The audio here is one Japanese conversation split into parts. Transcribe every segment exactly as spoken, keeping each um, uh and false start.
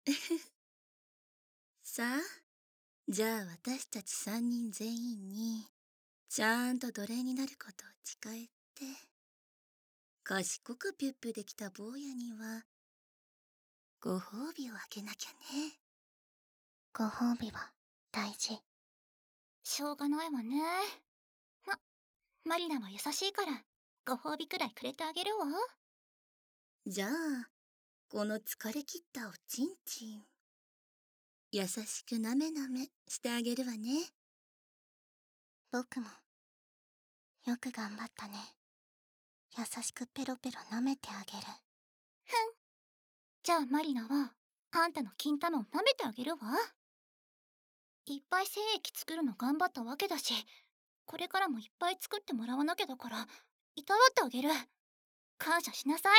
さあ、じゃあ私たち三人全員に、ちゃんと奴隷になることを誓えて、賢くピュッピュできた坊やには、ご褒美をあげなきゃね。 ご褒美は大事。 しょうがないわね。ま、マリナは優しいから、ご褒美くらいくれてあげるわ。 じゃあ、この疲れ切ったおちんちん、優しくなめなめしてあげるわね。 僕も、よく頑張ったね。優しくペロペロ舐めてあげる。 ふん。じゃあマリナは、あんたの金玉を舐めてあげるわ。いっぱい精液作るの頑張ったわけだし、これからもいっぱい作ってもらわなきゃだから、いたわってあげる。感謝しなさい。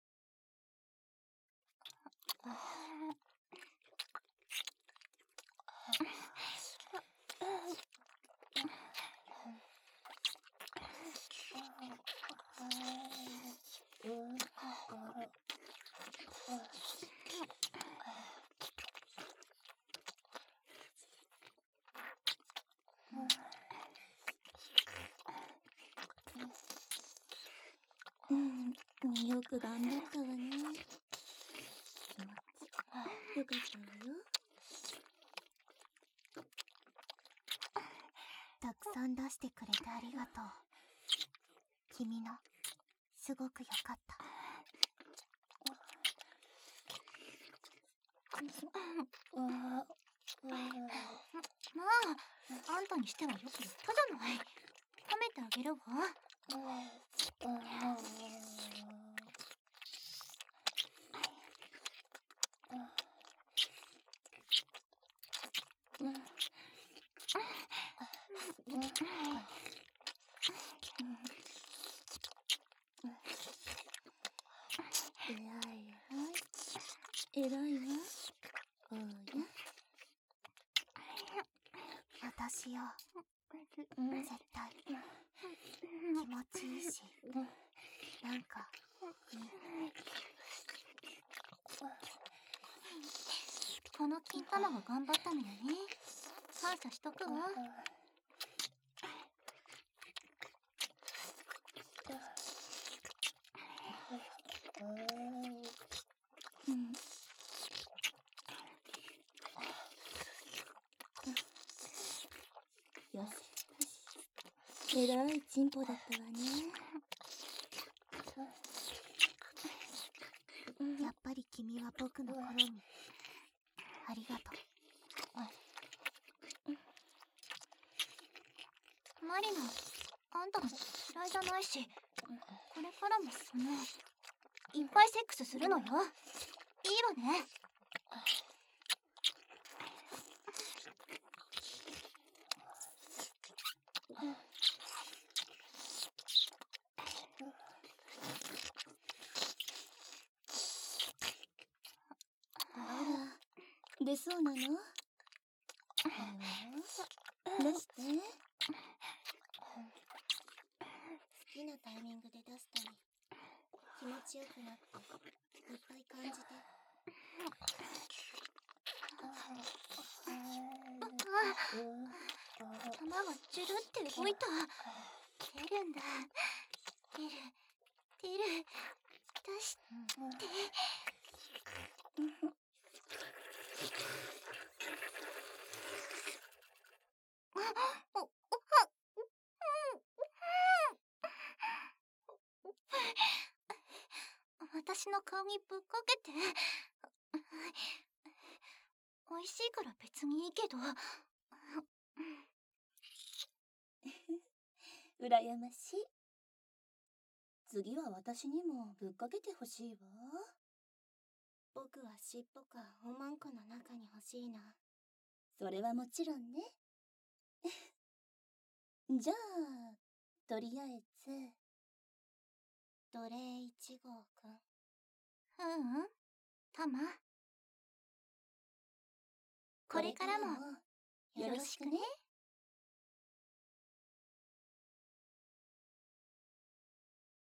うん、よく頑張ったわね。よかったわよ。 たくさん出してくれてありがとう。君の、すごくよかった。 まあ、あんたにしてはよくやったじゃない。褒めてあげるわ。 えらいえらい。えらいわ。おや。 私よ。絶対。気持ちいいし。なんか、 この金玉が頑張ったのよね。感謝しとくわ。 うん。よし。えらいチンポだったわね。 やっぱり君は僕の好み。ありがとマリナ、あんたの嫌いじゃないし、これからもその、いっぱいセックスするのよ。いいわね。 あら、出そうなの？いいわよ。出して。好きなタイミングで出したり、気持ちよくなって、いっぱい感じて。 玉がジュルって動いた。出るんだ。出る、出る、出して。私の顔にぶっかけて。美味しいから別にいいけど。 羨ましい。次は私にもぶっかけてほしいわ。僕は尻尾かおまんこの中に欲しいな。それはもちろんね。じゃあ、とりあえず、奴隷一号くん。 ううん、タマ。これからもよろしくね。